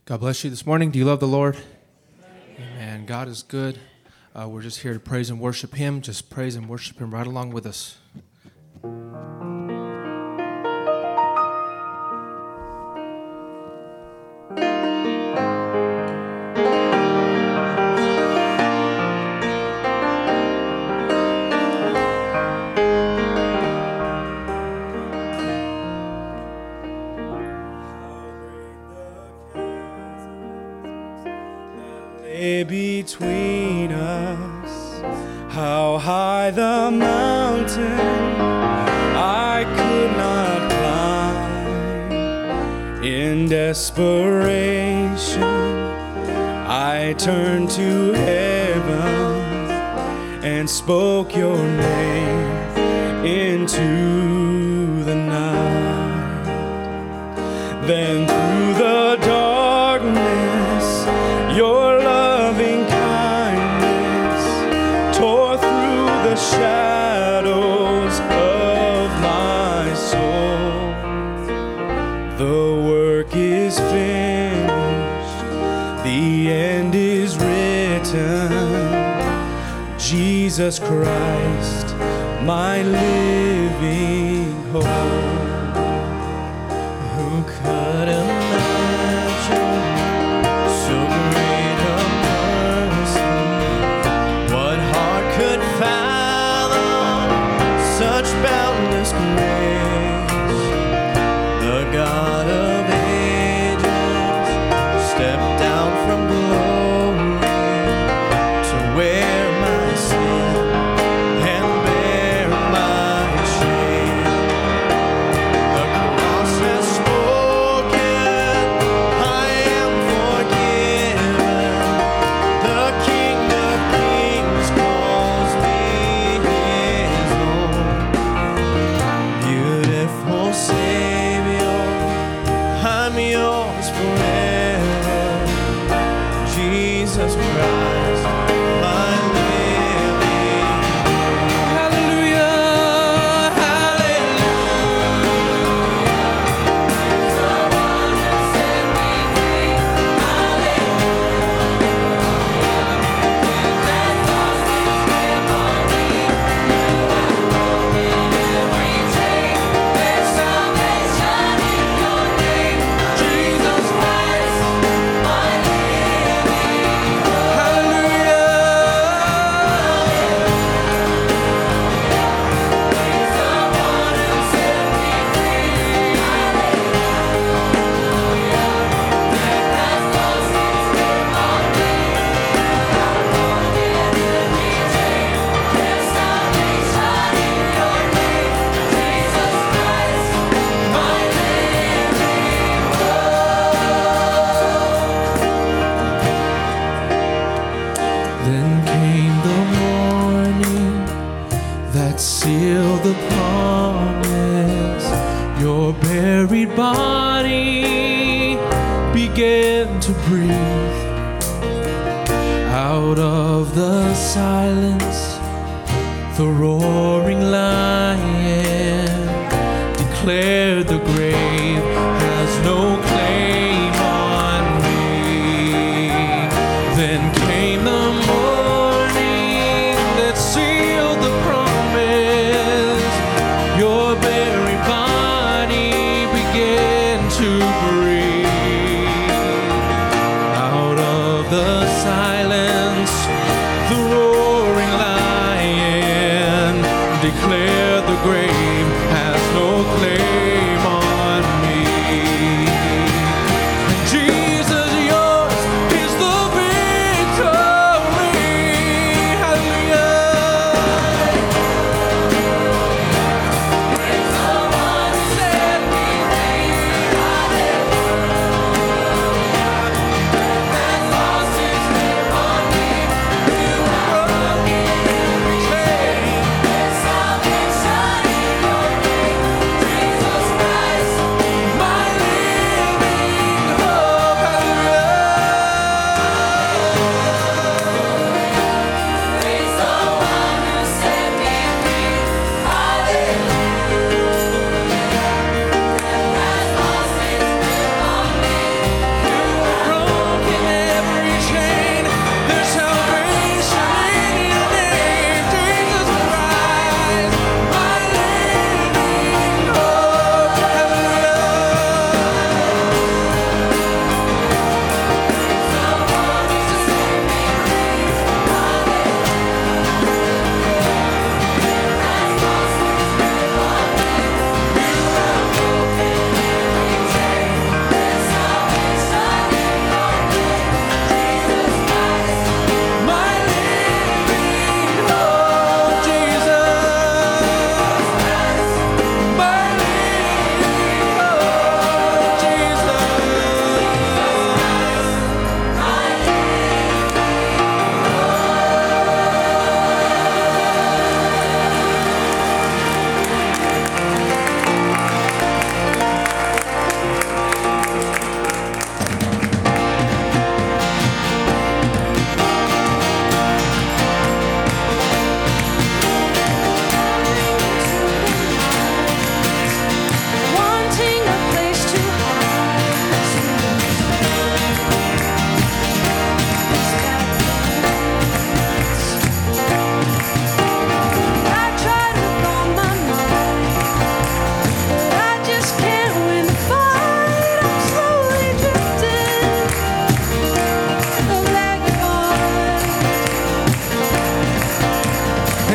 God bless you this morning. Do you love the Lord? Amen. God is good. We're just here to praise and worship Him. Just praise and worship Him right along with us. Between us, how high the mountain I could not climb. In desperation, I turned to heaven and spoke your name into the night. Then through the darkness, your loving kindness tore through the shadows of my soul. The work is finished, the end is written. Jesus Christ, my living hope. Who could imagine so great a mercy? What heart could fathom such boundless grace? The God of ages stepped down from glory to wear my sin and bear my shame. The cross has spoken, I am forgiven. The King of Kings calls me his own. Beautiful Savior, I'm yours forever. Jesus Christ, my living. Hallelujah, Then came the morning that sealed the promise. Your buried body began to breathe. Out of the silence, the roaring lion declared the grave has no claim on me. Then came the morning that sealed the promise. Your buried body began to breathe. Out of the silence, the roaring lion declared the grave has no claim on me. Jesus, yours is the victory. Hallelujah. Praise the one who set me free. Hallelujah. That lost his grip on me.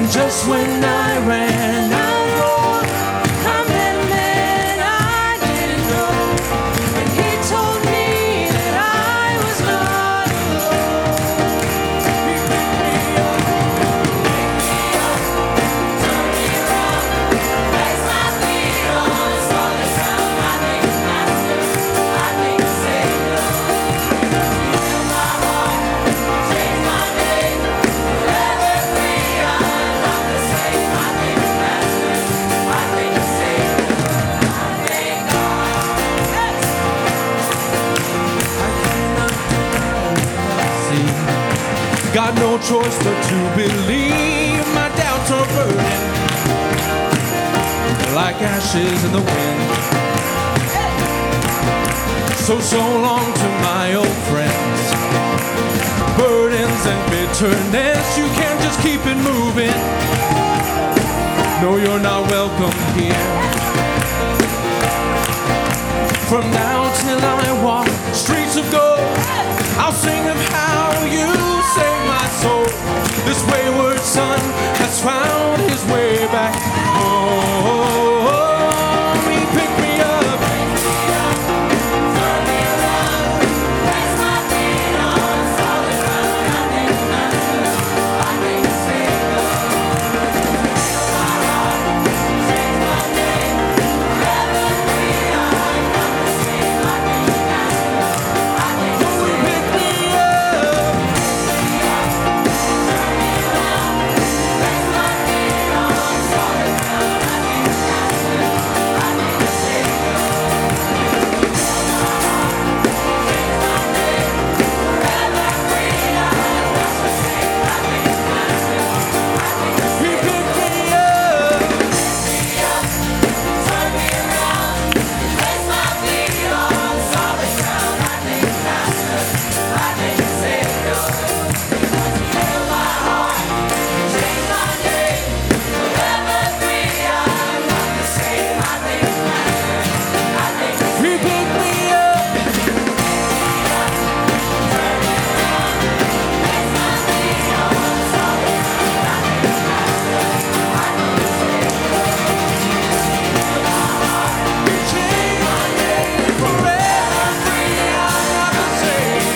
just when I ran out, I met a man I didn't know, and he told me that I was not alone. He picked me up, turned me around, placed my feet on solid ground. I thank the Master, I thank the Savior. He healed my heart, changed my name, forever free. I'm not the same. I thank the Master, I thank the Savior. I thank God. Yes. I cannot deny what I see. Got no choice but to believe. My doubts are burning like ashes in the wind. So long to my old friends. Burdens and bitterness, you can't just keep it moving. No, you're not welcome here. From now till I walk streets of gold, I'll sing of how you saved my soul. This wayward son has found his way back home. He picked me up, turned me around, placed my feet on solid ground. I thank the Master, I thank the Savior. Healed my heart, changed my name, forever free. I'm not the same. I thank the Master, I thank the Savior. He picked me up, turned me around, placed my feet on solid ground. I thank the Master, I thank the Savior. Healed my heart, changed my name, forever free. I'm not the same. I thank the Master, I thank the Savior. He picked me up, turned me around, placed my feet on solid ground. I thank the Master, I thank the Savior. Because he healed my heart, changed my name, forever free. I'm not the same. I thank the Master, I thank the Savior. He picked me up, turned me around, placed my feet on solid ground. I thank the Master, I thank the Savior. Healed my heart, changed my name, forever free. I'm not the same.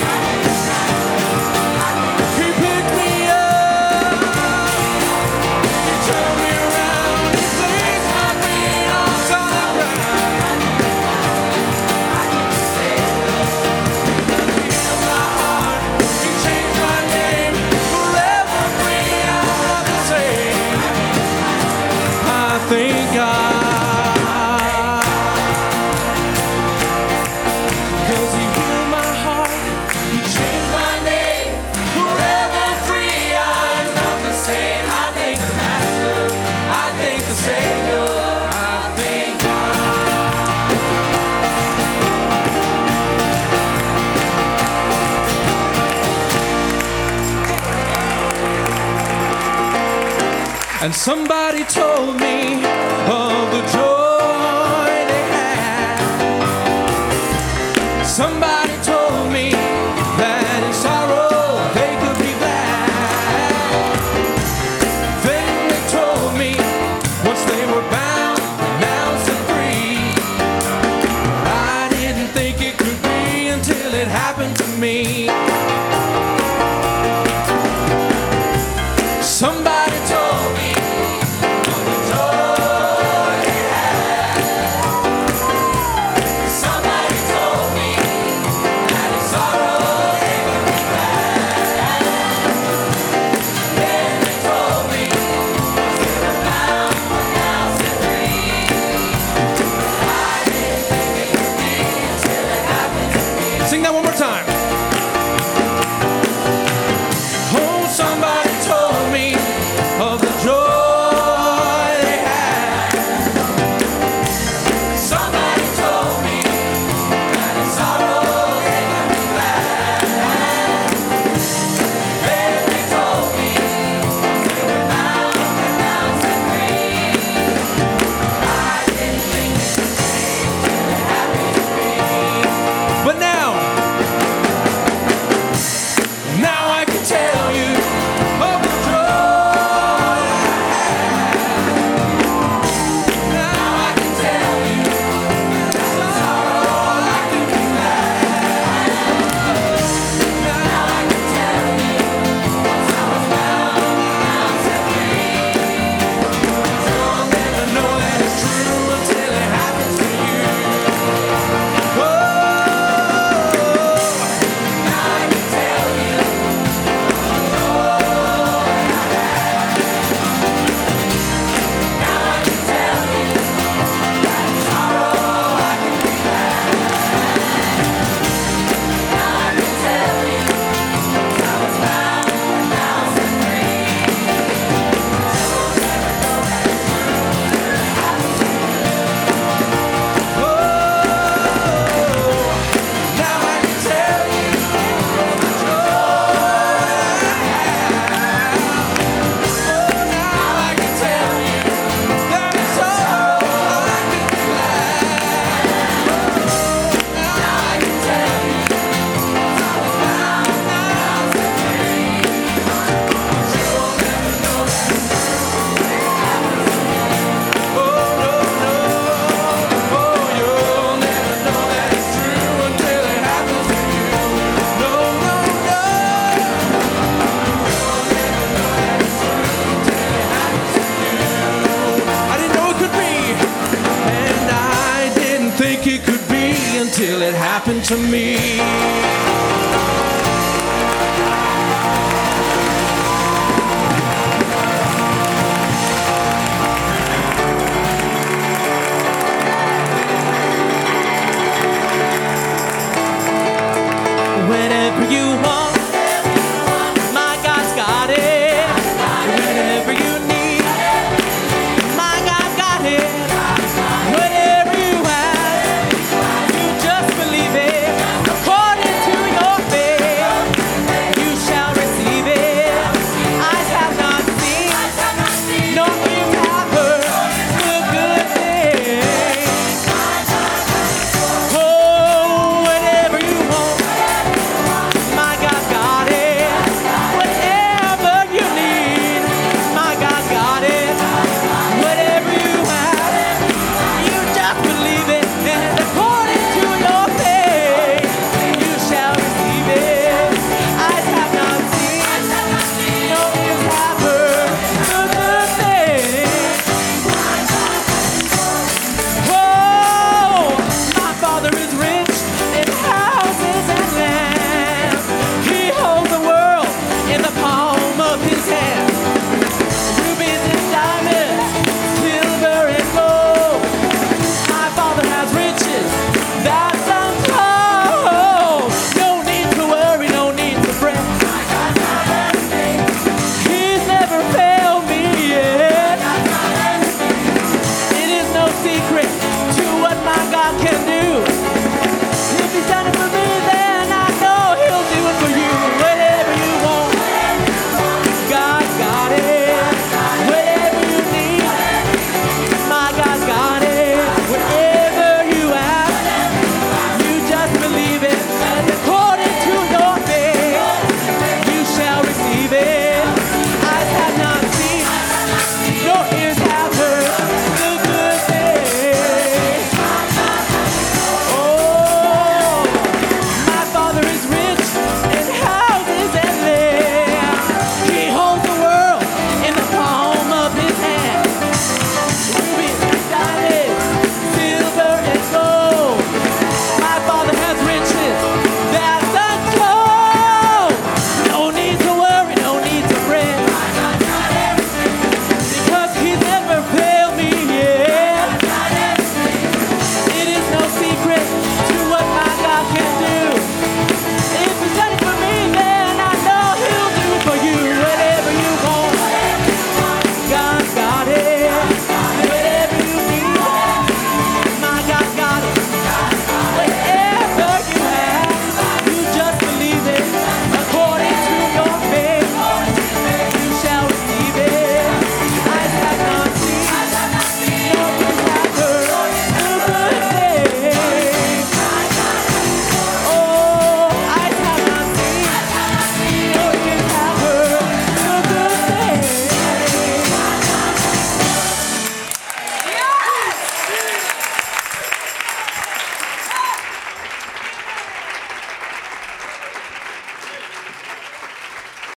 He picked me up, he turned me around, he placed my feet on solid ground. He healed my heart, he changed my name, forever free. I'm not the same. I thank God, 'cause he healed my heart, he changed my name, forever free. I'm not the same. I thank the Master, I thank the Savior. I thank God. And somebody told me of the joy they had. Somebody told me that in sorrow they could be glad. Then they told me once they were bound, now set free. I didn't think it could be until it happened to me. Somebody told me of the joy till it happened to me.